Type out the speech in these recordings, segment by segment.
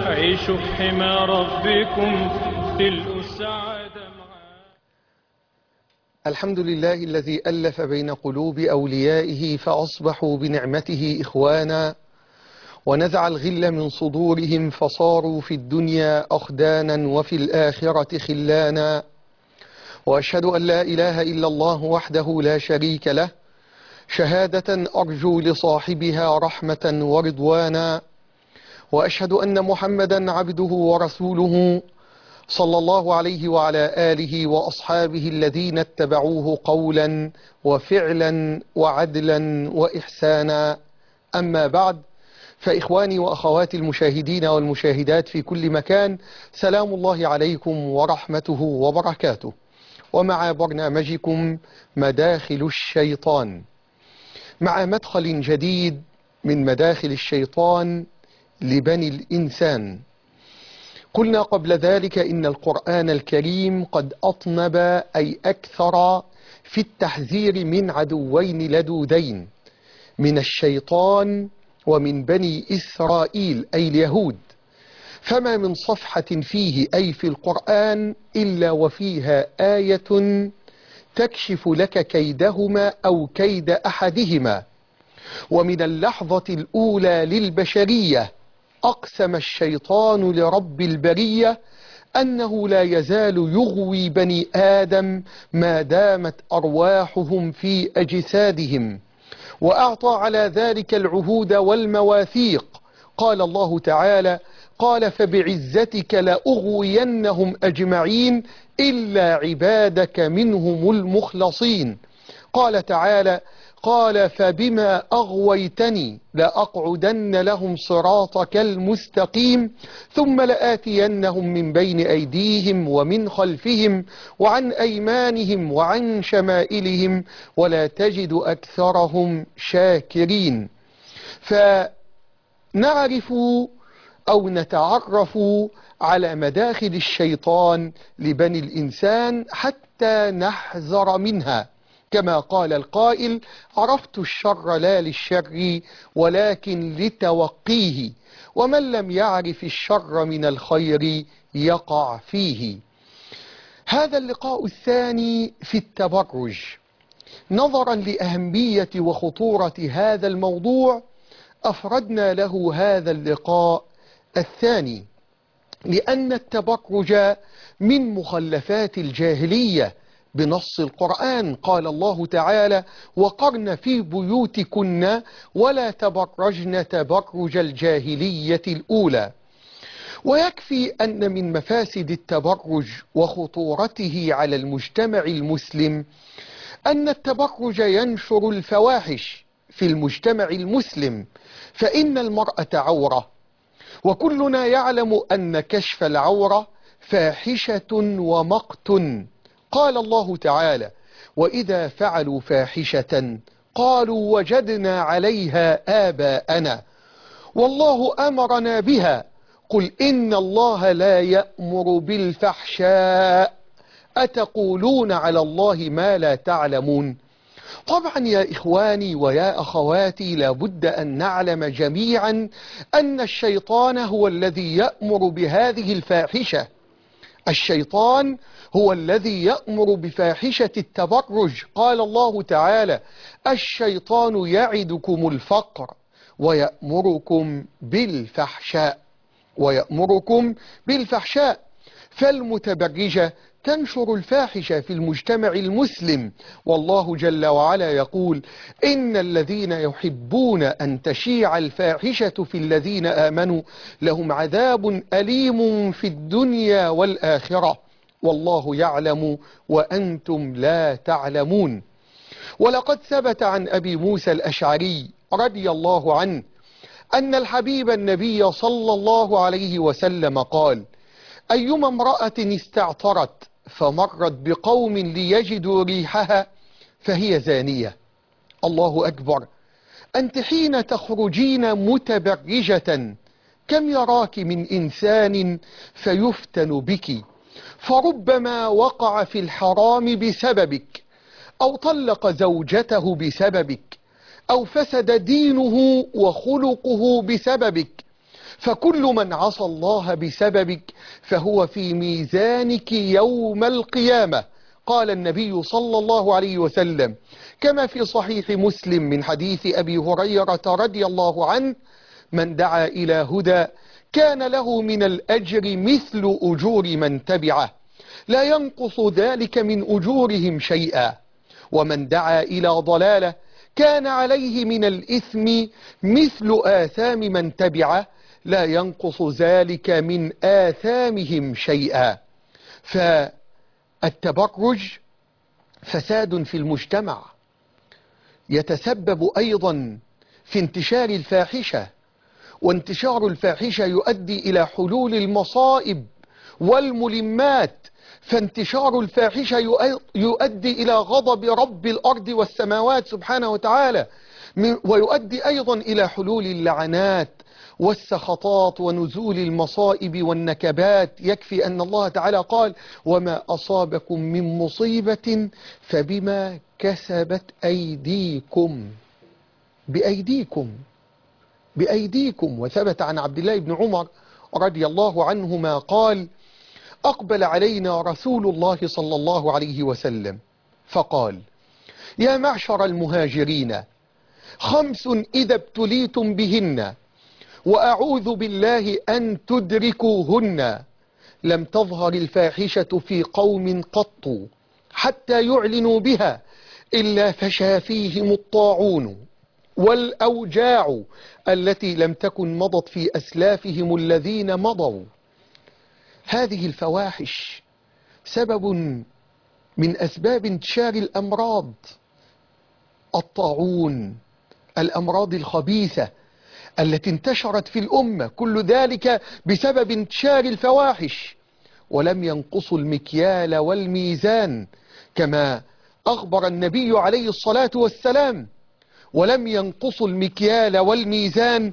عيشوا في حمى ربكم تلقوا السعادة معاه. الحمد لله الذي ألف بين قلوب أوليائه فأصبحوا بنعمته إخوانا، ونزع الغل من صدورهم فصاروا في الدنيا أخدانا وفي الآخرة خلانا. وأشهد أن لا إله إلا الله وحده لا شريك له، شهادة أرجو لصاحبها رحمة ورضوانا. وأشهد أن محمدا عبده ورسوله صلى الله عليه وعلى آله وأصحابه الذين اتبعوه قولا وفعلا وعدلا وإحسانا. أما بعد، فإخواني وأخواتي المشاهدين والمشاهدات في كل مكان، سلام الله عليكم ورحمته وبركاته، ومع برنامجكم مداخل الشيطان، مع مدخل جديد من مداخل الشيطان لبني الإنسان. قلنا قبل ذلك إن القرآن الكريم قد أطنب أي أكثر في التحذير من عدوين لدودين، من الشيطان ومن بني إسرائيل أي اليهود. فما من صفحة فيه أي في القرآن إلا وفيها آية تكشف لك كيدهما أو كيد أحدهما. ومن اللحظة الأولى للبشرية أقسم الشيطان لرب البرية أنه لا يزال يغوي بني آدم ما دامت أرواحهم في أجسادهم، وأعطى على ذلك العهود والمواثيق. قال الله تعالى: قال فبعزتك لأغوينهم أجمعين إلا عبادك منهم المخلصين. قال تعالى: قال فبما أغويتني لأقعدن لهم صراطك المستقيم ثم لآتينهم من بين أيديهم ومن خلفهم وعن أيمانهم وعن شمائلهم ولا تجد أكثرهم شاكرين. فنعرف أو نتعرف على مداخل الشيطان لبني الإنسان حتى نحذر منها، كما قال القائل: عرفت الشر لا للشر ولكن لتوقيه، ومن لم يعرف الشر من الخير يقع فيه. هذا اللقاء الثاني في التبرج. نظرا لأهمية وخطورة هذا الموضوع أفردنا له هذا اللقاء الثاني، لأن التبرج من مخلفات الجاهلية بنص القرآن. قال الله تعالى: وقرن في بيوتكن ولا تبرجن تبرج الجاهلية الأولى. ويكفي أن من مفاسد التبرج وخطورته على المجتمع المسلم أن التبرج ينشر الفواحش في المجتمع المسلم، فإن المرأة عورة، وكلنا يعلم أن كشف العورة فاحشة ومقت. قال الله تعالى: وإذا فعلوا فاحشة قالوا وجدنا عليها آباءنا والله أمرنا بها قل إن الله لا يأمر بالفحشاء أتقولون على الله ما لا تعلمون. طبعا يا إخواني ويا أخواتي، لابد أن نعلم جميعا أن الشيطان هو الذي يأمر بهذه الفاحشة. الشيطان هو الذي يأمر بفاحشة التبرج. قال الله تعالى: الشيطان يعدكم الفقر ويأمركم بالفحشاء. فالمتبرجة تنشر الفاحشة في المجتمع المسلم، والله جل وعلا يقول: إن الذين يحبون أن تشيع الفاحشة في الذين آمنوا لهم عذاب أليم في الدنيا والآخرة والله يعلم وأنتم لا تعلمون. ولقد ثبت عن أبي موسى الأشعري رضي الله عنه أن الحبيب النبي صلى الله عليه وسلم قال: أيما امرأة استعطرت فمرت بقوم ليجدوا ريحها فهي زانية. الله أكبر. أنت حين تخرجين متبرجة كم يراك من إنسان فيفتن بك، فربما وقع في الحرام بسببك، أو طلق زوجته بسببك، أو فسد دينه وخلقه بسببك. فكل من عصى الله بسببك فهو في ميزانك يوم القيامة. قال النبي صلى الله عليه وسلم كما في صحيح مسلم من حديث أبي هريرة رضي الله عنه: من دعا إلى هدى كان له من الأجر مثل أجور من تبعه لا ينقص ذلك من أجورهم شيئا، ومن دعا إلى ضلالة كان عليه من الإثم مثل آثام من تبعه لا ينقص ذلك من آثامهم شيئا. فالتبرج فساد في المجتمع، يتسبب أيضا في انتشار الفاحشة، وانتشار الفاحشة يؤدي إلى حلول المصائب والملمات، فانتشار الفاحشة يؤدي إلى غضب رب الأرض والسماوات سبحانه وتعالى، ويؤدي أيضا إلى حلول اللعنات والسخطات ونزول المصائب والنكبات. يكفي أن الله تعالى قال: وما أصابكم من مصيبة فبما كسبت أيديكم. بأيديكم. وثبت عن عبد الله بن عمر رضي الله عنهما قال: أقبل علينا رسول الله صلى الله عليه وسلم فقال: يا معشر المهاجرين، 5 إذا ابتليتم بهن وأعوذ بالله أن تدركوهن: لم تظهر الفاحشة في قوم قط حتى يعلنوا بها إلا فشى فيهم الطاعون والأوجاع التي لم تكن مضت في أسلافهم الذين مضوا. هذه الفواحش سبب من أسباب انتشار الأمراض، الطاعون، الأمراض الخبيثة التي انتشرت في الأمة، كل ذلك بسبب انتشار الفواحش. ولم ينقصوا المكيال والميزان كما أخبر النبي عليه الصلاة والسلام: ولم ينقصوا المكيال والميزان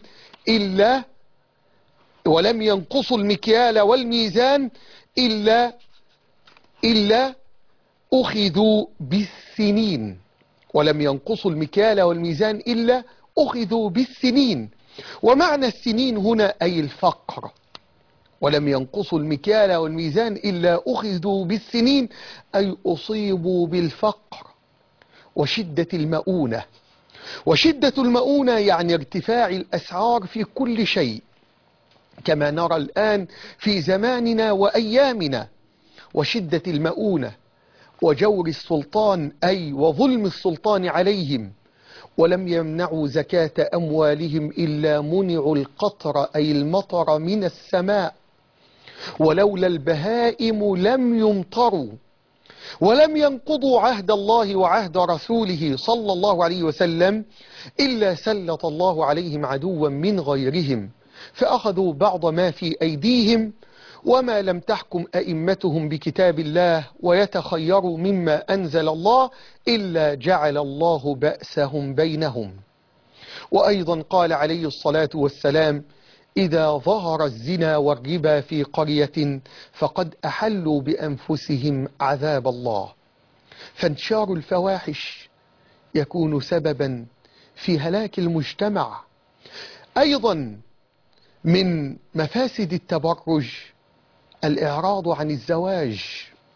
إلا أخذوا بالسنين. ولم ينقصوا المكيال والميزان إلا أخذوا بالسنين. ومعنى السنين هنا أي الفقر. ولم ينقصوا المكيال والميزان إلا أخذوا بالسنين أي أصيبوا بالفقر وشدة المؤونة. وشدة المؤونة يعني ارتفاع الأسعار في كل شيء كما نرى الآن في زماننا وأيامنا. وشدة المؤونة وجور السلطان أي وظلم السلطان عليهم. ولم يمنعوا زكاة أموالهم إلا منعوا القطر أي المطر من السماء، ولولا البهائم لم يمطروا. ولم ينقضوا عهد الله وعهد رسوله صلى الله عليه وسلم إلا سلط الله عليهم عدوا من غيرهم فأخذوا بعض ما في أيديهم. وما لم تحكم أئمتهم بكتاب الله ويتخيروا مما أنزل الله إلا جعل الله بأسهم بينهم. وأيضا قال عليه الصلاة والسلام: إذا ظهر الزنا والربا في قرية فقد أحلوا بأنفسهم عذاب الله. فانتشار الفواحش يكون سببا في هلاك المجتمع. أيضا من مفاسد التبرج الإعراض عن الزواج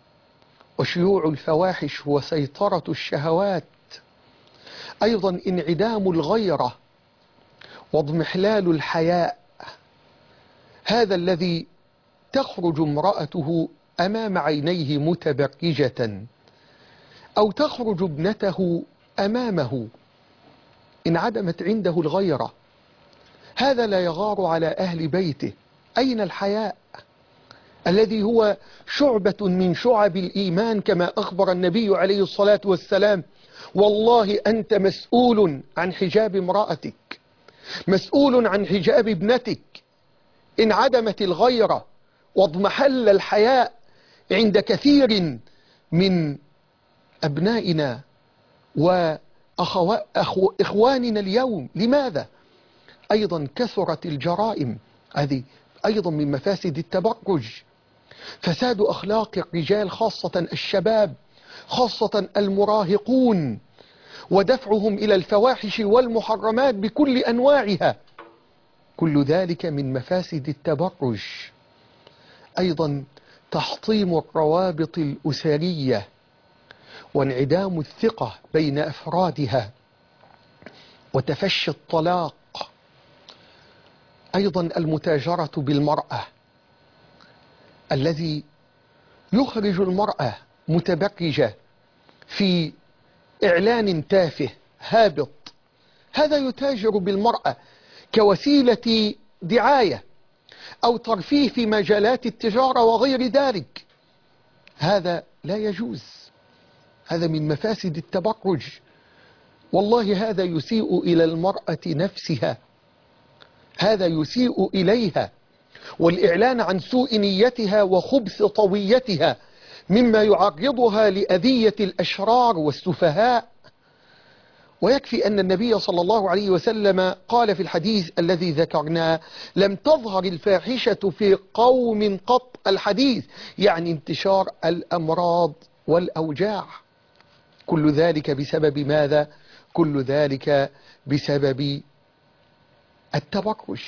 وشيوع الفواحش وسيطرة الشهوات. أيضا انعدام الغيرة واضمحلال الحياء، هذا الذي تخرج امرأته أمام عينيه متبرجة أو تخرج ابنته أمامه، انعدمت عنده الغيرة، هذا لا يغار على أهل بيته. أين الحياء الذي هو شعبة من شعب الإيمان كما أخبر النبي عليه الصلاة والسلام: والله أنت مسؤول عن حجاب امرأتك، مسؤول عن حجاب ابنتك. انعدمت الغيرة واضمحل الحياء عند كثير من أبنائنا وإخواننا اليوم. لماذا؟ أيضا كثرت الجرائم، هذه أيضا من مفاسد التبرج. فساد أخلاق الرجال خاصة الشباب، خاصة كل ذلك من مفاسد التبرج. أيضا تحطيم الروابط الأسرية وانعدام الثقة بين أفرادها وتفشي الطلاق. أيضا المتاجرة بالمرأة، الذي يخرج المرأة متبرجة في إعلان تافه هابط، هذا يتاجر بالمرأة كوسيلة دعاية أو ترفيه في مجالات التجارة وغير ذلك. هذا لا يجوز، هذا من مفاسد التبرج. والله هذا يسيء إلى المرأة نفسها، هذا يسيء إليها، والإعلان عن سوء نيتها وخبث طويتها مما يعرضها لأذية الأشرار والسفهاء. ويكفي أن النبي صلى الله عليه وسلم قال في الحديث الذي ذكرناه: لم تظهر الفاحشة في قوم قط. الحديث يعني انتشار الأمراض والأوجاع. كل ذلك بسبب ماذا؟ كل ذلك بسبب التبرج،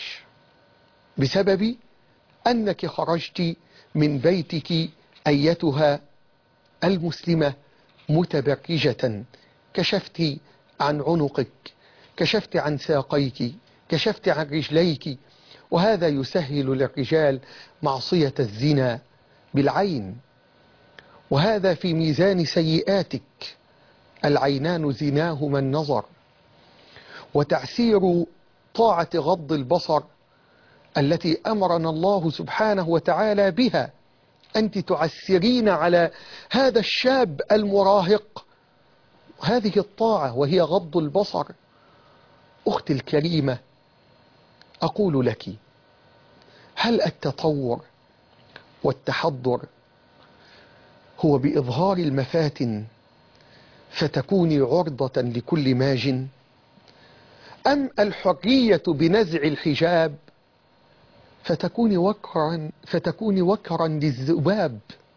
بسبب أنك خرجت من بيتك أيتها المسلمة متبرجة، كشفت عن عنقك، كشفت عن ساقيك، كشفت عن رجليك، وهذا يسهل للرجال معصية الزنا بالعين، وهذا في ميزان سيئاتك. العينان زناهما النظر. وتعسير طاعة غض البصر التي أمرنا الله سبحانه وتعالى بها، أنت تعسرين على هذا الشاب المراهق هذه الطاعة وهي غض البصر. أختي الكريمة، أقول لك: هل التطور والتحضر هو بإظهار المفاتن فتكوني عرضة لكل ماج، أم الحرية بنزع الحجاب فتكوني وكرا للذباب،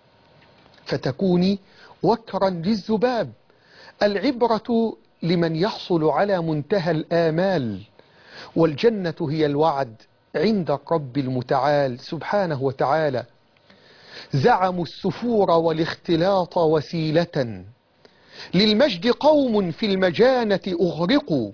فتكوني وكرا للذباب؟ العبرة لمن يحصل على منتهى الآمال، والجنة هي الوعد عند الرب المتعال سبحانه وتعالى. زعموا السفور والاختلاط وسيلة للمجد، قوم في المجانة أغرقوا،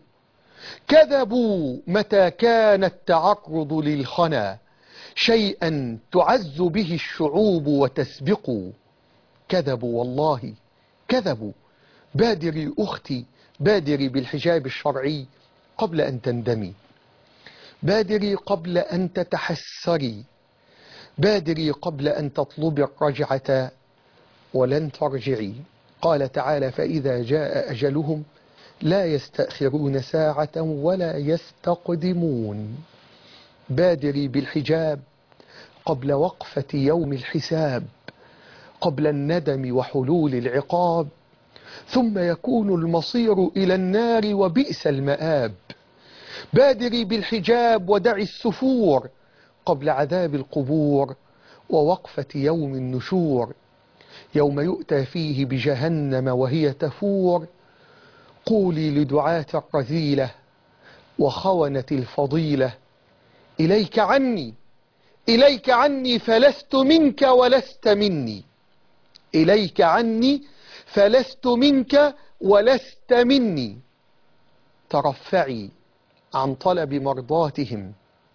كذبوا متى كان التعرض للخنا شيئا تعز به الشعوب وتسبق. كذبوا والله كذبوا. بادري أختي، بادري بالحجاب الشرعي قبل أن تندمي، بادري قبل أن تتحسري، بادري قبل أن تطلبي الرجعة ولن ترجعي. قال تعالى: فإذا جاء أجلهم لا يستأخرون ساعة ولا يستقدمون. بادري بالحجاب قبل وقفة يوم الحساب، قبل الندم وحلول العقاب، ثم يكون المصير إلى النار وبئس المآب. بادري بالحجاب ودعي السفور قبل عذاب القبور ووقفة يوم النشور، يوم يؤتى فيه بجهنم وهي تفور. قولي لدعاة الرذيلة وخونة الفضيلة: إليك عني، إليك عني فلست منك ولست مني، إليك عني فلست منك ولست مني. ترفعي عن طلب مرضاتهم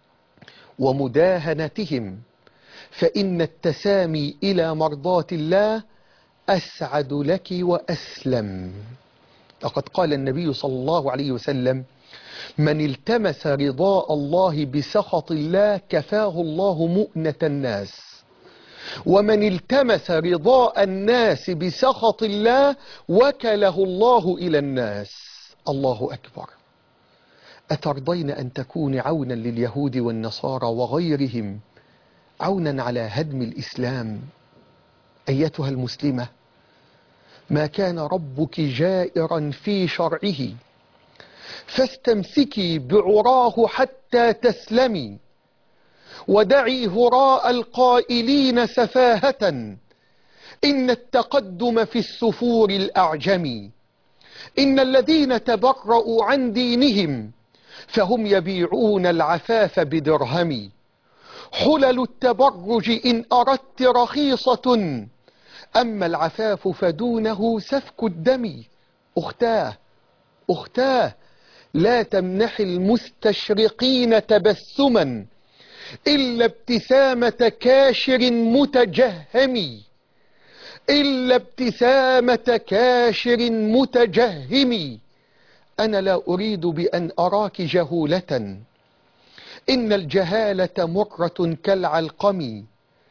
ومداهنتهم، فإن التسامي إلى مرضات الله أسعد لك وأسلم. لقد قال النبي صلى الله عليه وسلم: من التمس رضاء الله بسخط الله كفاه الله مؤنة الناس، ومن التمس رضاء الناس بسخط الله وكله الله إلى الناس. الله أكبر. أترضين أن تكون عونا لليهود والنصارى وغيرهم، عونا على هدم الإسلام؟ أيتها المسلمة، ما كان ربك جائرا في شرعه، فاستمسكي بعراه حتى تسلمي، ودعي هراء القائلين سفاهة، إن التقدم في السفور الأعجمي. إن الذين تبرؤوا عن دينهم فهم يبيعون العفاف بدرهم. حلل التبرج إن أردت رخيصة، أما العفاف فدونه سفك الدم. أختاه لا تمنح المستشرقين تبسما إلا ابتسامة كاشر متجهم. إلا ابتسامة كاشر متجهم. أنا لا أريد بأن أراك جهولة، إن الجهالة مرة كالعلقم.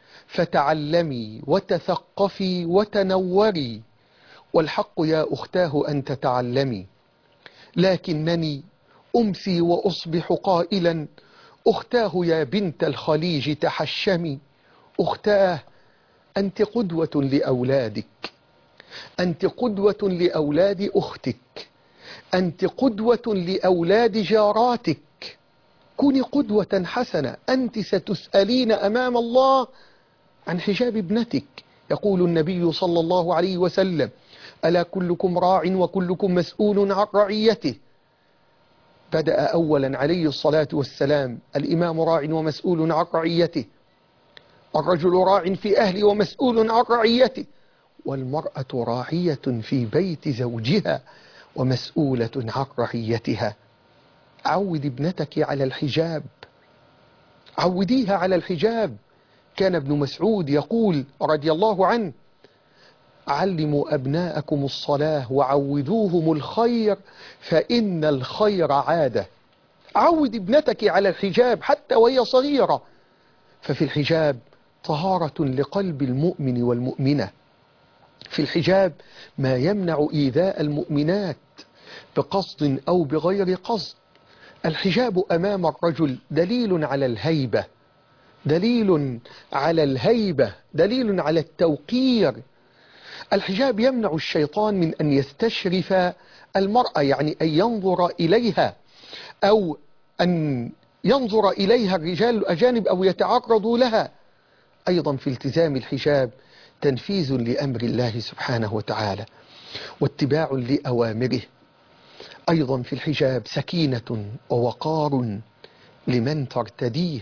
فتعلمي وتثقفي وتنوري، والحق يا أختاه أن تتعلمي. لكنني أمسي وأصبح قائلا: أختاه يا بنت الخليج تحشمي. أختاه أنت قدوة لأولادك، أنت قدوة لأولاد أختك، أنت قدوة لأولاد جاراتك. كوني قدوة حسنة، أنت ستسألين أمام الله عن حجاب ابنتك. يقول النبي صلى الله عليه وسلم: ألا كلكم راع وكلكم مسؤول عن رعيته. بدأ أولا عليه الصلاة والسلام: الإمام راع ومسؤول عن رعيته، الرجل راع في أهله ومسؤول عن رعيته، والمرأة راعية في بيت زوجها ومسؤولة عن رعيتها. عود ابنتك على الحجاب، عوديها على الحجاب. كان ابن مسعود يقول رضي الله عنه: علموا أبناءكم الصلاة وعودوهم الخير فإن الخير عادة. عود ابنتك على الحجاب حتى وهي صغيرة، ففي الحجاب طهارة لقلب المؤمن والمؤمنة. في الحجاب ما يمنع إيذاء المؤمنات بقصد أو بغير قصد. الحجاب أمام الرجل دليل على الهيبة، دليل على الهيبة، دليل على التوقير. الحجاب يمنع الشيطان من أن يستشرف المرأة، يعني أن ينظر إليها، أو أن ينظر إليها الرجال الأجانب أو يتعرضوا لها. أيضا في التزام الحجاب تنفيذ لأمر الله سبحانه وتعالى واتباع لأوامره. أيضا في الحجاب سكينة ووقار لمن ترتديه.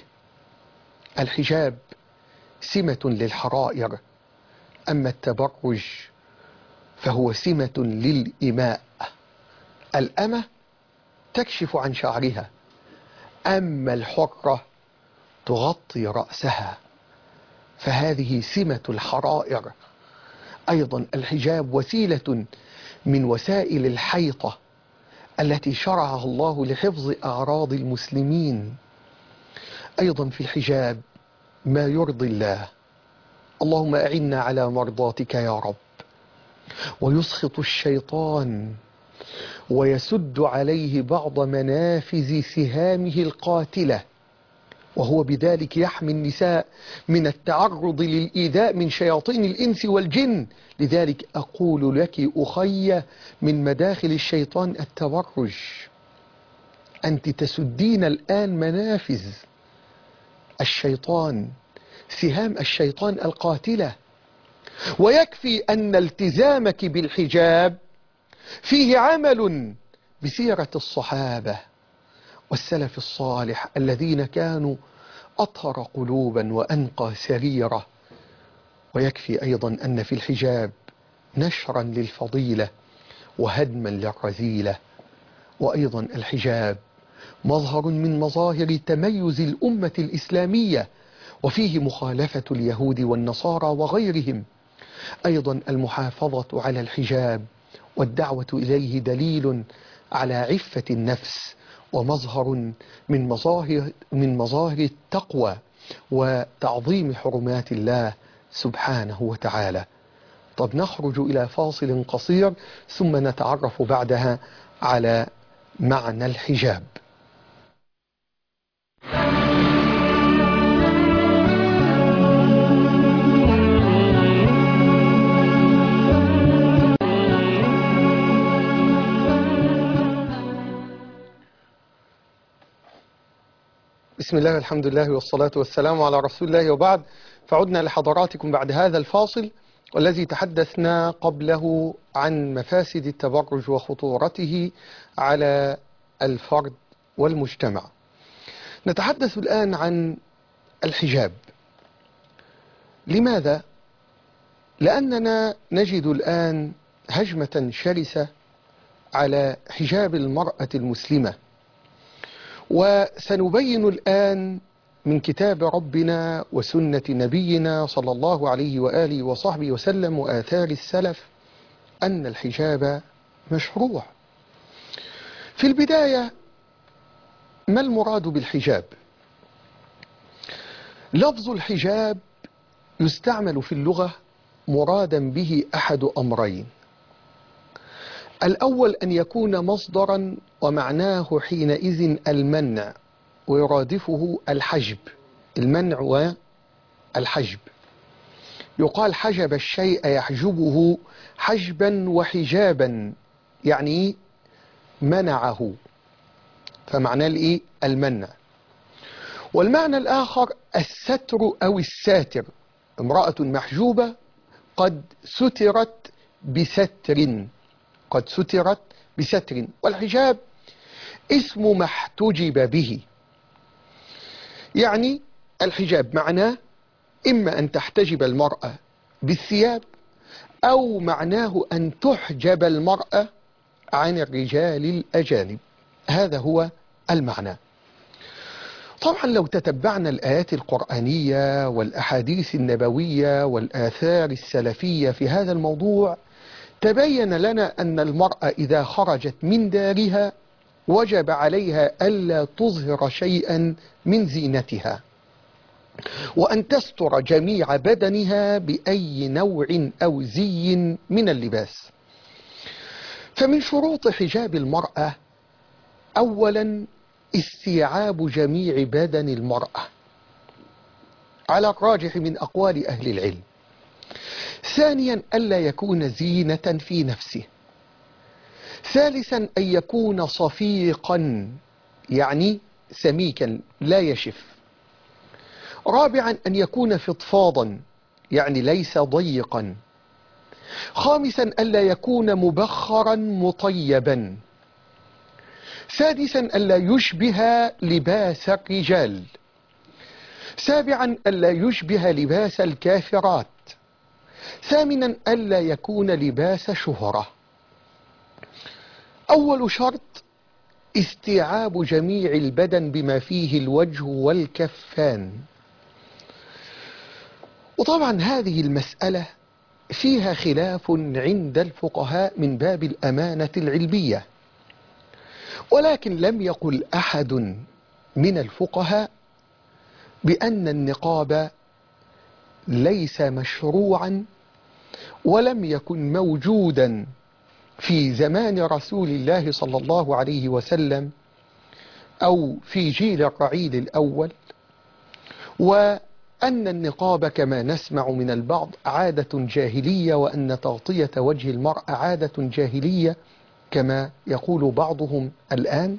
الحجاب سمة للحرائر، أما التبرج فهو سمة للإماء. الأمة تكشف عن شعرها، أما الحرة تغطي رأسها، فهذه سمة الحرائر. أيضا الحجاب وسيلة من وسائل الحيطة التي شرعها الله لحفظ أعراض المسلمين. أيضا في الحجاب ما يرضي الله. اللهم أعنا على مرضاتك يا رب. ويسخط الشيطان ويسد عليه بعض منافذ سهامه القاتلة، وهو بذلك يحمي النساء من التعرض للإيذاء من شياطين الإنس والجن. لذلك أقول لك أخي من مداخل الشيطان التبرج. أنت تسدين الآن منافذ الشيطان، سهام الشيطان القاتلة. ويكفي أن التزامك بالحجاب فيه عمل بسيرة الصحابة والسلف الصالح الذين كانوا أطهر قلوبا وأنقى سريرة. ويكفي أيضا أن في الحجاب نشرا للفضيلة وهدما للرذيلة. وأيضا الحجاب مظهر من مظاهر تميز الأمة الإسلامية، وفيه مخالفة اليهود والنصارى وغيرهم. أيضا المحافظة على الحجاب والدعوة إليه دليل على عفة النفس، ومظهر من مظاهر التقوى وتعظيم حرمات الله سبحانه وتعالى. طب نخرج إلى فاصل قصير ثم نتعرف بعدها على معنى الحجاب. بسم الله الحمد لله والصلاة والسلام على رسول الله، وبعد. فعدنا لحضراتكم بعد هذا الفاصل، والذي تحدثنا قبله عن مفاسد التبرج وخطورته على الفرد والمجتمع. نتحدث الآن عن الحجاب. لماذا؟ لأننا نجد الآن هجمة شرسة على حجاب المرأة المسلمة، وسنبين الآن من كتاب ربنا وسنة نبينا صلى الله عليه وآله وصحبه وسلم وآثار السلف أن الحجاب مشروع. في البداية، ما المراد بالحجاب؟ لفظ الحجاب يستعمل في اللغة مرادا به أحد أمرين. الأول أن يكون مصدرا ومعناه حينئذ المنع، ويرادفه الحجب، المنع والحجب. يقال حجب الشيء يحجبه حجبا وحجابا، يعني منعه، فمعناه الإيه؟ المنع. والمعنى الآخر الستر أو الساتر، امرأة محجوبة قد سترت بستر، قد سترت بستر. والحجاب اسم ما احتجب به، يعني الحجاب معناه إما أن تحتجب المرأة بالثياب، أو معناه أن تحجب المرأة عن الرجال الأجانب. هذا هو المعنى. طبعا لو تتبعنا الآيات القرآنية والأحاديث النبوية والآثار السلفية في هذا الموضوع، تبين لنا أن المرأة إذا خرجت من دارها وجب عليها ألا تظهر شيئا من زينتها، وأن تستر جميع بدنها بأي نوع أو زي من اللباس. فمن شروط حجاب المرأة أولا استيعاب جميع بدن المرأة على الراجح من أقوال أهل العلم. ثانيا ألا يكون زينة في نفسه. ثالثا أن يكون صفيقا، يعني سميكا لا يشف. رابعا أن يكون فضفاضا، يعني ليس ضيقا. خامسا ألا يكون مبخرا مطيبا. سادسا ألا يشبه لباس الرجال. سابعا ألا يشبه لباس الكافرات. ثامنا ألا يكون لباس شهرة. أول شرط استيعاب جميع البدن بما فيه الوجه والكفان. وطبعا هذه المسألة فيها خلاف عند الفقهاء من باب الأمانة العلمية، ولكن لم يقل أحد من الفقهاء بأن النقاب ليس مشروعا ولم يكن موجودا في زمان رسول الله صلى الله عليه وسلم أو في جيل الرعيل الأول، وأن النقاب كما نسمع من البعض عادة جاهلية، وأن تغطية وجه المرأة عادة جاهلية كما يقول بعضهم الآن.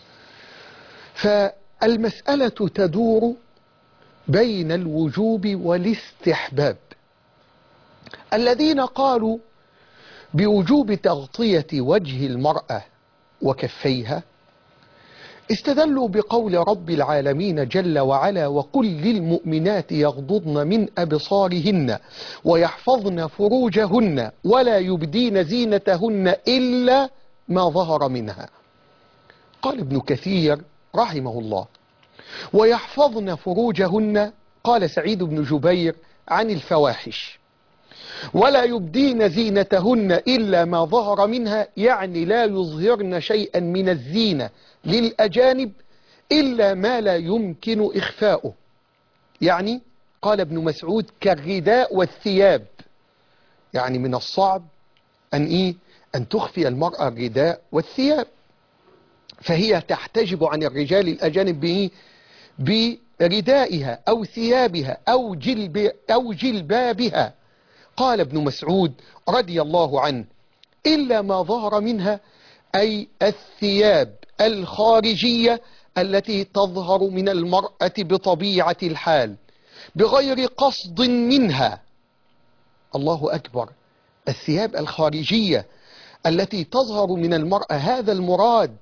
فالمسألة تدور بين الوجوب والاستحباب. الذين قالوا بوجوب تغطية وجه المرأة وكفيها استدلوا بقول رب العالمين جل وعلا: وقل للمؤمنات يغضضن من أبصارهن ويحفظن فروجهن ولا يبدين زينتهن إلا ما ظهر منها. قال ابن كثير رحمه الله: ويحفظن فروجهن، قال سعيد بن جبير عن الفواحش، ولا يبدين زينتهن إلا ما ظهر منها، يعني لا يظهرن شيئا من الزينة للأجانب إلا ما لا يمكن إخفاؤه. يعني قال ابن مسعود: كالرداء والثياب، يعني من الصعب أن تخفي المرأة الرداء والثياب، فهي تحتجب عن الرجال الأجانب بردائها أو ثيابها أو جلبابها. قال ابن مسعود رضي الله عنه: إلا ما ظهر منها، أي الثياب الخارجية التي تظهر من المرأة بطبيعة الحال بغير قصد منها. الله أكبر، الثياب الخارجية التي تظهر من المرأة، هذا المراد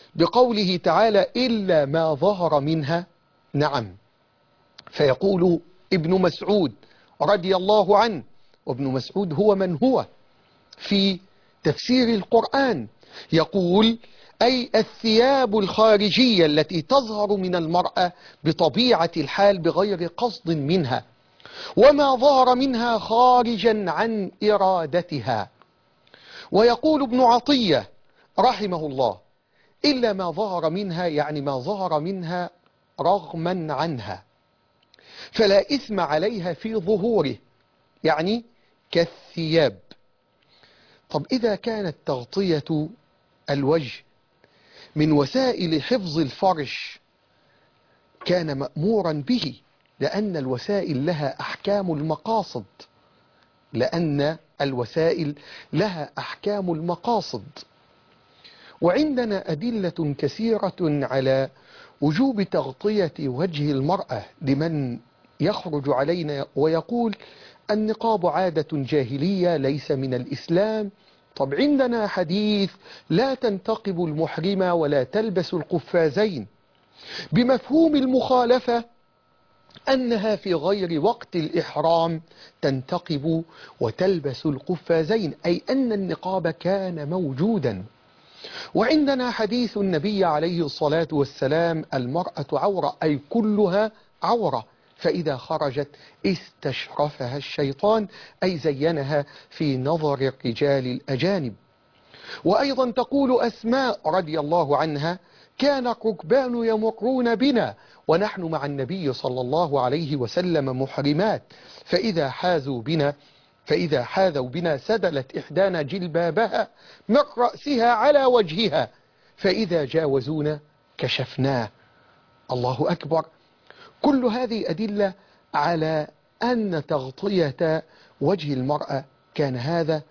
بقوله تعالى إلا ما ظهر منها. نعم. فيقول ابن مسعود رضي الله عنه، وابن مسعود هو من هو في تفسير القرآن، يقول أي الثياب الخارجية التي تظهر من المرأة بطبيعة الحال بغير قصد منها، وما ظهر منها خارجا عن إرادتها. ويقول ابن عطية رحمه الله إلا ما ظهر منها، يعني ما ظهر منها رغما عنها، فلا إثم عليها في ظهوره، يعني كالثياب. طب إذا كانت تغطية الوجه من وسائل حفظ الفرج كان مأمورا به، لأن الوسائل لها أحكام المقاصد، لأن الوسائل لها أحكام المقاصد. وعندنا أدلة كثيرة على وجوب تغطية وجه المرأة لمن يخرج علينا ويقول النقاب عادة جاهلية ليس من الإسلام. طب عندنا حديث لا تنتقب المحرمة ولا تلبس القفازين، بمفهوم المخالفة أنها في غير وقت الإحرام تنتقب وتلبس القفازين، أي أن النقاب كان موجودا. وعندنا حديث النبي عليه الصلاة والسلام المرأة عورة، أي كلها عورة، فإذا خرجت استشرفها الشيطان، أي زينها في نظر الرجال الأجانب. وأيضا تقول أسماء رضي الله عنها كان الركبان يمرون بنا ونحن مع النبي صلى الله عليه وسلم محرمات، فإذا حاذوا بنا سدلت إحدانا جلبابها من رأسها على وجهها، فإذا جاوزونا كشفناه. الله أكبر. كل هذه أدلة على أن تغطية وجه المرأة كان هذا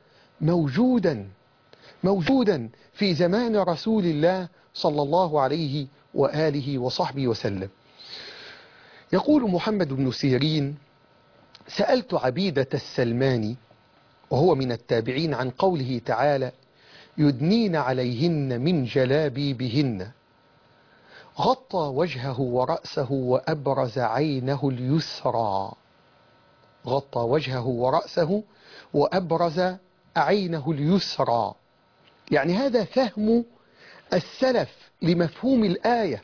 موجودا في زمان رسول الله صلى الله عليه وآله وصحبه وسلم. يقول محمد بن سيرين سألت عبيدة السلماني وهو من التابعين عن قوله تعالى يدنين عليهن من جلابيبهن، غطى وجهه ورأسه وأبرز عينه اليسرى، غطى وجهه ورأسه وأبرز عينه اليسرى، يعني هذا فهم السلف لمفهوم الآية.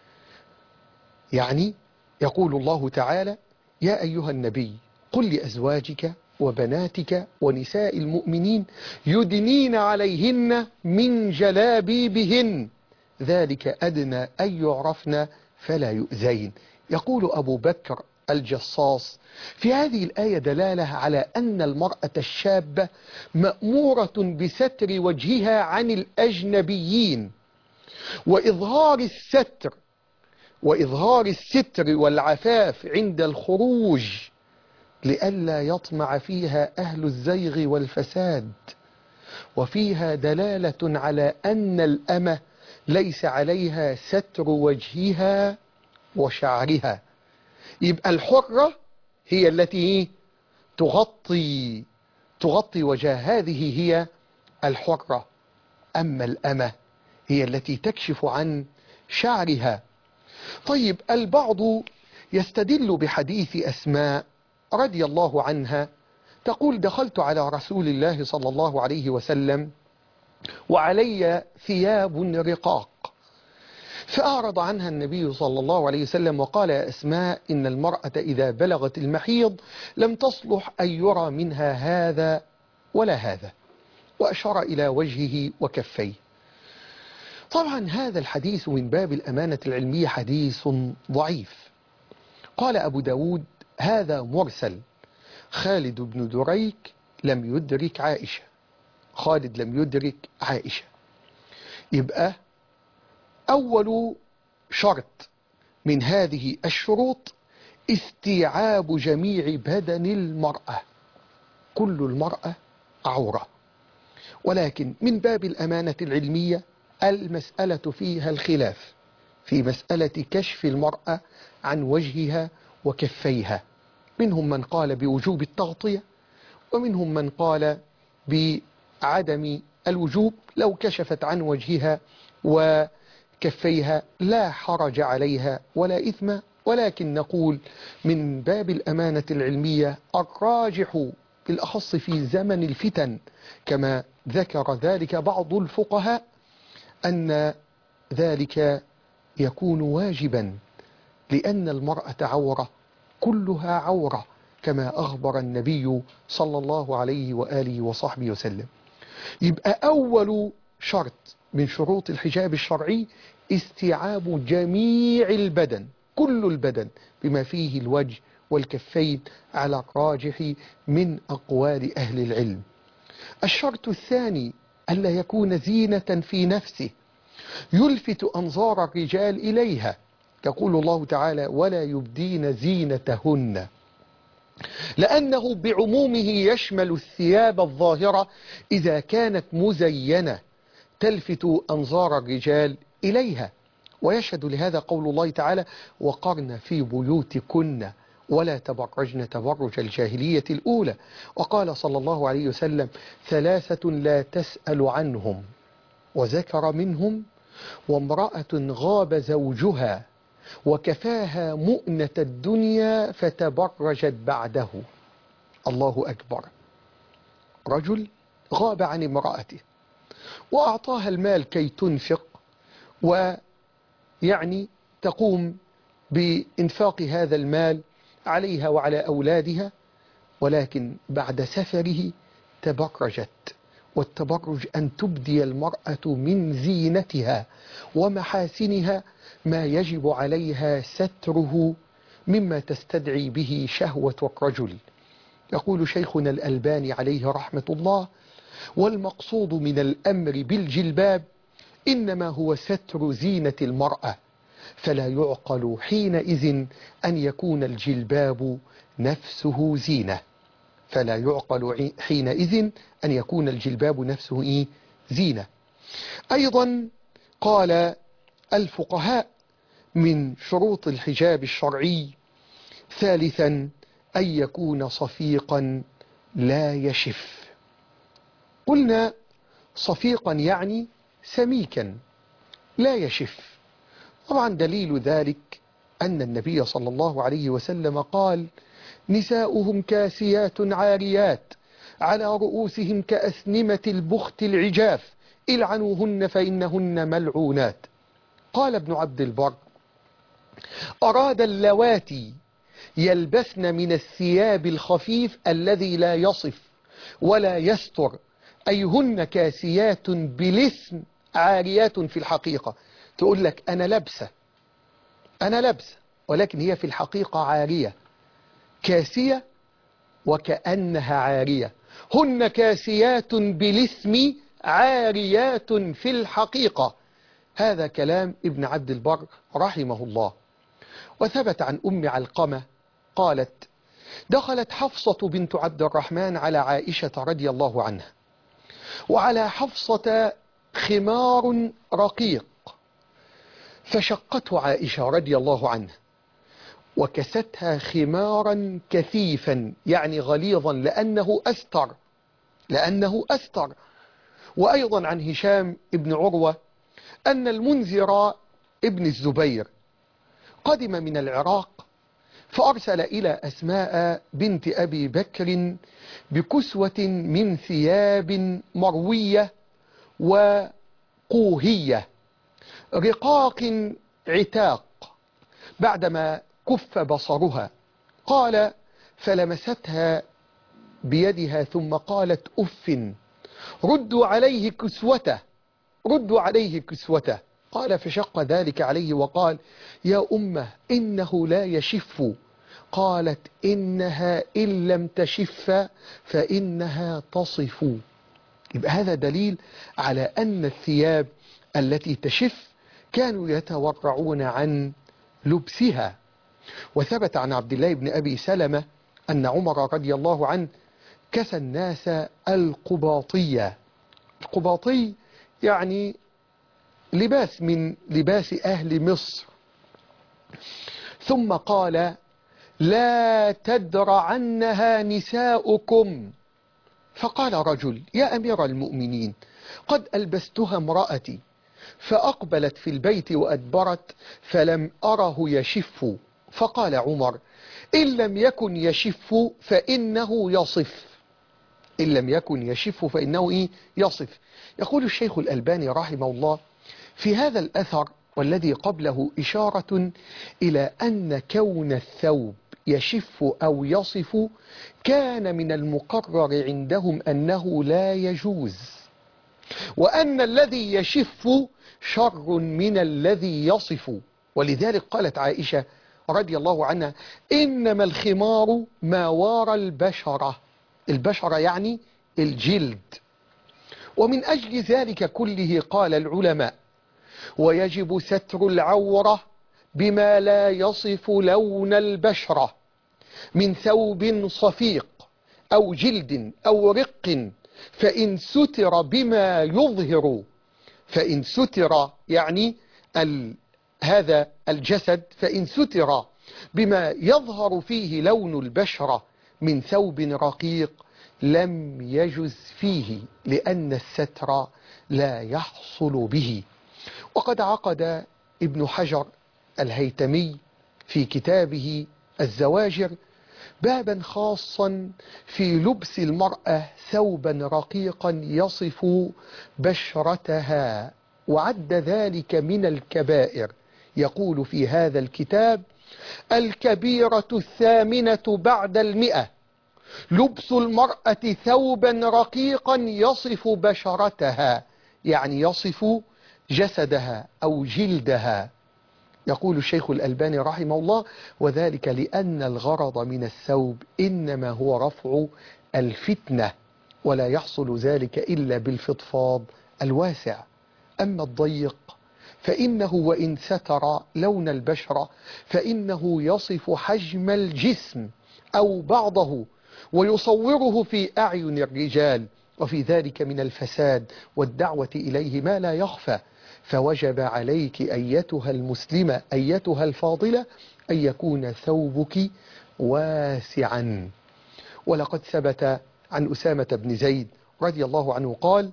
يعني يقول الله تعالى يا أيها النبي قل لأزواجك وبناتك ونساء المؤمنين يدنين عليهن من جلابيبهن ذلك أدنى أن يعرفن فلا يؤذين. يقول أبو بكر الجصاص في هذه الآية دلالة على أن المرأة الشابة مأمورة بستر وجهها عن الأجنبيين وإظهار الستر والعفاف عند الخروج لئلا يطمع فيها أهل الزيغ والفساد. وفيها دلالة على أن الأمة ليس عليها ستر وجهها وشعرها، يبقى الحرة هي التي تغطي وجه، هذه هي الحرة. أما الأمة هي التي تكشف عن شعرها. طيب البعض يستدل بحديث أسماء رضي الله عنها تقول دخلت على رسول الله صلى الله عليه وسلم وعلي ثياب رقاق، فأعرض عنها النبي صلى الله عليه وسلم وقال يا أسماء إن المرأة إذا بلغت المحيض لم تصلح أن يرى منها هذا ولا هذا، وأشار إلى وجهه وكفيه. طبعا هذا الحديث من باب الأمانة العلمية حديث ضعيف. قال أبو داود هذا مرسل، خالد بن دريك لم يدرك عائشة، خالد لم يدرك عائشة. يبقى أول شرط من هذه الشروط استيعاب جميع بدن المرأة، كل المرأة عورة، ولكن من باب الأمانة العلمية المسألة فيها الخلاف في مسألة كشف المرأة عن وجهها وكفيها. منهم من قال بوجوب التغطية، ومنهم من قال بعدم الوجوب لو كشفت عن وجهها كفيها لا حرج عليها ولا إثم، ولكن نقول من باب الأمانة العلمية الراجح بالأخص في زمن الفتن كما ذكر ذلك بعض الفقهاء أن ذلك يكون واجبا، لأن المرأة عورة، كلها عورة، كما أخبر النبي صلى الله عليه وآله وصحبه وسلم. يبقى أول شرط من شروط الحجاب الشرعي استيعاب جميع البدن، كل البدن بما فيه الوجه والكفين على الراجح من أقوال أهل العلم. الشرط الثاني ألا يكون زينة في نفسه يلفت أنظار الرجال إليها، يقول الله تعالى ولا يبدين زينتهن، لأنه بعمومه يشمل الثياب الظاهرة إذا كانت مزينة تلفت أنظار الرجال إليها. ويشهد لهذا قول الله تعالى وقرن في بيوتكن ولا تبرجن تبرج الجاهلية الأولى. وقال صلى الله عليه وسلم ثلاثة لا تسأل عنهم، وذكر منهم وامرأة غاب زوجها وكفاها مؤنة الدنيا فتبرجت بعده. الله أكبر، رجل غاب عن امرأته وأعطاها المال كي تنفق ويعني تقوم بإنفاق هذا المال عليها وعلى أولادها، ولكن بعد سفره تبرجت. والتبرج أن تبدي المرأة من زينتها ومحاسنها ما يجب عليها ستره مما تستدعي به شهوة الرجل. يقول شيخنا الألباني عليه رحمة الله والمقصود من الأمر بالجلباب إنما هو ستر زينة المرأة، فلا يعقل حينئذ أن يكون الجلباب نفسه زينة، فلا يعقل حينئذ أن يكون الجلباب نفسه زينة. أيضا قال الفقهاء من شروط الحجاب الشرعي ثالثا أن يكون صفيقا لا يشف. قلنا صفيقا يعني سميكا لا يشف. طبعا دليل ذلك أن النبي صلى الله عليه وسلم قال نساؤهم كاسيات عاريات على رؤوسهم كأسنمة البخت العجاف العنوهن فإنهن ملعونات. قال ابن عبد البر أراد اللواتي يلبسن من الثياب الخفيف الذي لا يصف ولا يستر، أي هن كاسيات بالاسم عاريات في الحقيقة. تقول لك أنا لبسة ولكن هي في الحقيقة عارية، كاسية وكأنها عارية. هن كاسيات بالاسم عاريات في الحقيقة. هذا كلام ابن عبد البر رحمه الله. وثبت عن أم علقمة قالت دخلت حفصة بنت عبد الرحمن على عائشة رضي الله عنها، وعلى حفصة خمار رقيق، فشقته عائشة رضي الله عنها وكستها خمارا كثيفا يعني غليظا لأنه أستر. وأيضا عن هشام ابن عروة أن المنذر ابن الزبير قدم من العراق فأرسل إلى أسماء بنت أبي بكر بكسوة من ثياب مروية وقوهية رقاق عتاق بعدما كف بصرها. قال فلمستها بيدها ثم قالت أف، ردوا عليه كسوته. قال فشق ذلك عليه وقال يا أمه إنه لا يشف. قالت إنها إن لم تشف فإنها تصف. يبقى هذا دليل على أن الثياب التي تشف كانوا يتورعون عن لبسها. وثبت عن عبد الله بن أبي سلمة أن عمر رضي الله عنه كسى الناس القباطية. القباطي يعني لباس من لباس أهل مصر، ثم قال لا تدرعنها نساؤكم. فقال رجل يا أمير المؤمنين قد ألبستها امرأتي فأقبلت في البيت وأدبرت فلم أره يشف. فقال عمر: إن لم يكن يشف فإنه يصف. إن لم يكن يشف فإنه يصف. يقول الشيخ الألباني رحمه الله في هذا الأثر والذي قبله إشارة إلى أن كون الثوب يشف أو يصف كان من المقرر عندهم أنه لا يجوز، وأن الذي يشف شر من الذي يصف. ولذلك قالت عائشة رضي الله عنها: إنما الخمار ما وار البشرة. البشرة يعني الجلد. ومن أجل ذلك كله قال العلماء: ويجب ستر العورة بما لا يصف لون البشرة من ثوب صفيق أو جلد أو رق، فإن ستر بما يظهر، فإن ستر يعني هذا الجسد، فإن ستر بما يظهر فيه لون البشرة من ثوب رقيق لم يجز فيه، لأن الستر لا يحصل به. وقد عقد ابن حجر الهيتمي في كتابه الزواجر بابا خاصا في لبس المرأة ثوبا رقيقا يصف بشرتها، وعد ذلك من الكبائر. يقول في هذا الكتاب: الكبيرة 8 بعد 100 لبس المرأة ثوبا رقيقا يصف بشرتها، يعني يصف جسدها أو جلدها. يقول الشيخ الألباني رحمه الله: وذلك لأن الغرض من الثوب إنما هو رفع الفتنة، ولا يحصل ذلك إلا بالفضفاض الواسع. أما الضيق فإنه وإن ستر لون البشرة فإنه يصف حجم الجسم أو بعضه ويصوره في أعين الرجال، وفي ذلك من الفساد والدعوة إليه ما لا يخفى. فوجب عليك أيتها المسلمة أيتها الفاضلة أن يكون ثوبك واسعا. ولقد ثبت عن أسامة بن زيد رضي الله عنه قال: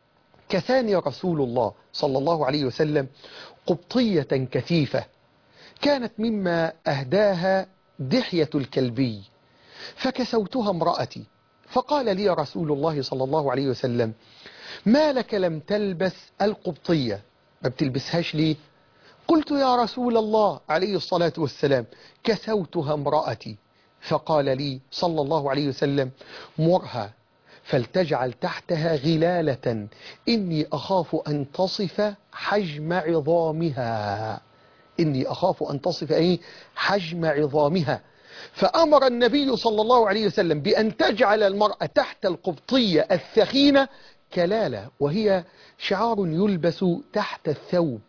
كساني رسول الله صلى الله عليه وسلم قبطية كثيفة كانت مما أهداها دحية الكلبي، فكسوتها امرأتي، فقال لي رسول الله صلى الله عليه وسلم: ما لك لم تلبس القبطية، ما بتلبسهاش ليه؟ قلت: يا رسول الله عليه الصلاة والسلام كسوتها امرأتي. فقال لي صلى الله عليه وسلم: مرها فلتجعل تحتها غلالة إني أخاف أن تصف حجم عظامها. إني أخاف أن تصف حجم عظامها. فأمر النبي صلى الله عليه وسلم بأن تجعل المرأة تحت القبطية الثخينة كلالة، وهي شعار يلبس تحت الثوب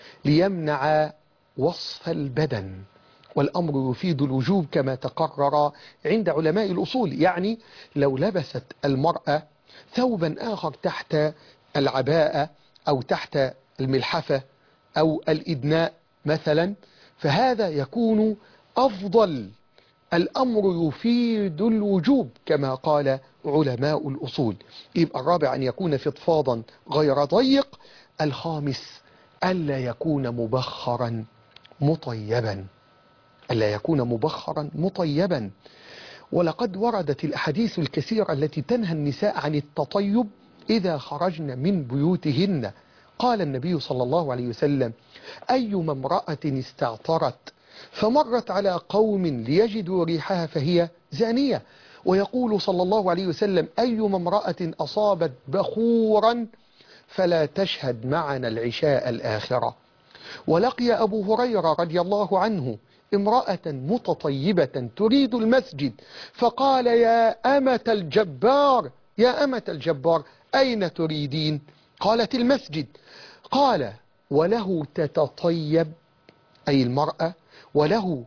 ليمنع وصف البدن، والأمر يفيد الوجوب كما تقرر عند علماء الأصول. يعني لو لبست المرأة ثوبا آخر تحت العباءة أو تحت الملحفة أو الإدناء مثلا، فهذا يكون أفضل. الأمر يفيد الوجوب كما قال علماء الأصول. يبقى الرابع أن يكون فضفاضا غير ضيق. الخامس ألا يكون مبخرا مطيبا، ألا يكون مبخرا مطيبا. ولقد وردت الأحاديث الكثيرة التي تنهى النساء عن التطيب إذا خرجن من بيوتهن. قال النبي صلى الله عليه وسلم: أيما امرأة استعطرت فمرت على قوم ليجدوا ريحها فهي زانية. ويقول صلى الله عليه وسلم: أيما امرأة أصابت بخورا فلا تشهد معنا العشاء الآخرة. ولقي أبو هريرة رضي الله عنه امرأة متطيبة تريد المسجد، فقال: يا أمة الجبار، يا أمة الجبار، أين تريدين؟ قالت: المسجد. قال: وله تتطيب، أي المرأة، وله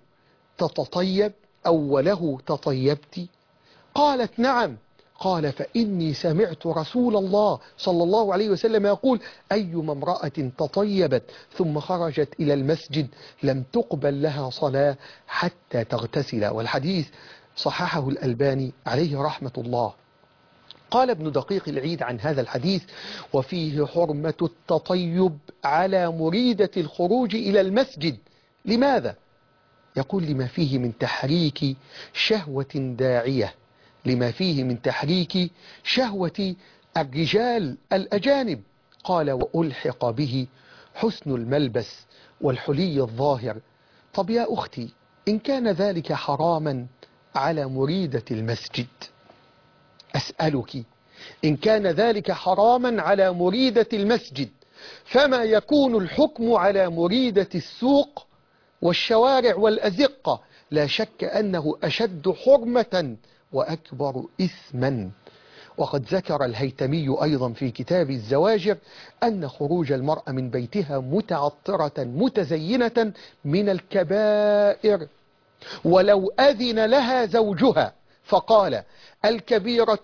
تتطيب أو وله تطيبت؟ قالت: نعم. قال: فإني سمعت رسول الله صلى الله عليه وسلم يقول: أيما امرأة تطيبت ثم خرجت إلى المسجد لم تقبل لها صلاة حتى تغتسل. والحديث صححه الألباني عليه رحمة الله. قال ابن دقيق العيد عن هذا الحديث: وفيه حرمة التطيب على مريدة الخروج إلى المسجد. لماذا؟ يقول: لما فيه من تحريك شهوة داعية، لما فيه من تحريك شهوة الرجال الأجانب. قال: وألحق به حسن الملبس والحلي الظاهر. طب يا أختي، إن كان ذلك حراما على مريدة المسجد، أسألك، إن كان ذلك حراما على مريدة المسجد، فما يكون الحكم على مريدة السوق والشوارع والأزقة؟ لا شك أنه أشد حرمة وأكبر إثما. وقد ذكر الهيتمي أيضا في كتاب الزواجر أن خروج المرأة من بيتها متعطرة متزينة من الكبائر ولو أذن لها زوجها. فقال: الكبيرة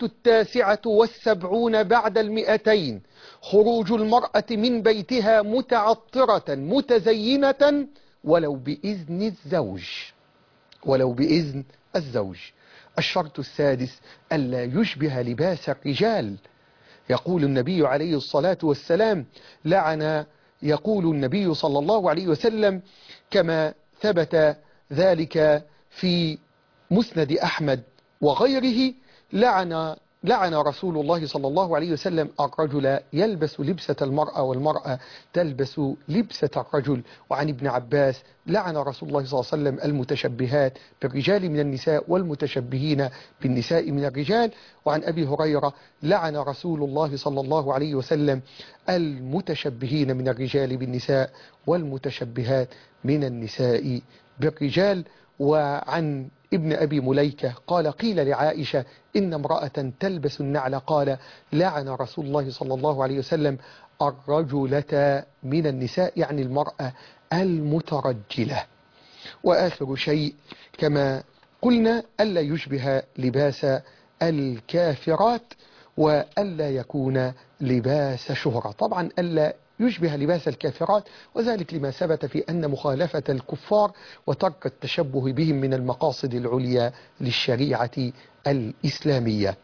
79 بعد 200 خروج المرأة من بيتها متعطرة متزينة ولو بإذن الزوج، ولو بإذن الزوج. الشرط السادس: ألا يشبه لباس الرجال. يقول النبي عليه الصلاة والسلام: يقول النبي صلى الله عليه وسلم كما ثبت ذلك في مسند أحمد وغيره: لعن رسول الله صلى الله عليه وسلم الرجل يلبس لبسة المرأة والمرأة تلبس لبسة الرجل. وعن ابن عباس: لعن رسول الله صلى الله عليه وسلم المتشبهات بالرجال من النساء والمتشبهين بالنساء من الرجال. وعن أبي هريرة: لعن رسول الله صلى الله عليه وسلم المتشبهين من الرجال بالنساء والمتشبهات من النساء بالرجال. وعن ابن أبي مليكة قال: قيل لعائشة: إن امرأة تلبس النعل. قال: لعن رسول الله صلى الله عليه وسلم الرجلة من النساء، يعني المرأة المترجلة. وآخر شيء كما قلنا: ألا يشبه لباس الكافرات، وألا يكون لباس شهرة. طبعا ألا يشبه لباس الكافرات، وذلك لما ثبت في أن مخالفة الكفار وترك التشبه بهم من المقاصد العليا للشريعة الإسلامية.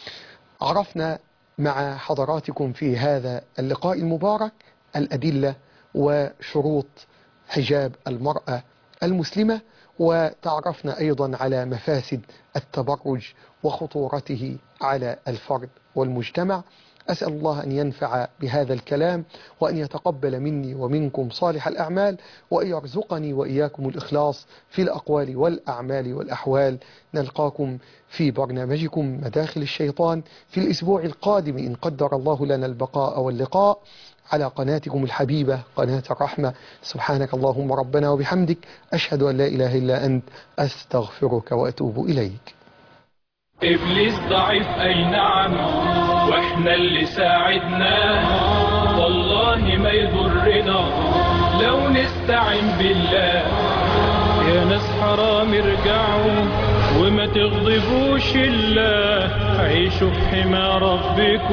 عرفنا مع حضراتكم في هذا اللقاء المبارك الأدلة وشروط حجاب المرأة المسلمة، وتعرفنا أيضا على مفاسد التبرج وخطورته على الفرد والمجتمع. أسأل الله أن ينفع بهذا الكلام، وأن يتقبل مني ومنكم صالح الأعمال، وأن يرزقني وإياكم الإخلاص في الأقوال والأعمال والأحوال. نلقاكم في برنامجكم مداخل الشيطان في الأسبوع القادم إن قدر الله لنا البقاء واللقاء على قناتكم الحبيبة قناة الرحمة. سبحانك اللهم ربنا وبحمدك، أشهد أن لا إله إلا أنت، أستغفرك وأتوب إليك. إبليس ضعيف أي نعم، وإحنا اللي ساعدناه، والله ما يضرنا لو نستعين بالله. يا ناس حرام ارجعوا وما تغضبوش الله، عيشوا في حمى ربكم.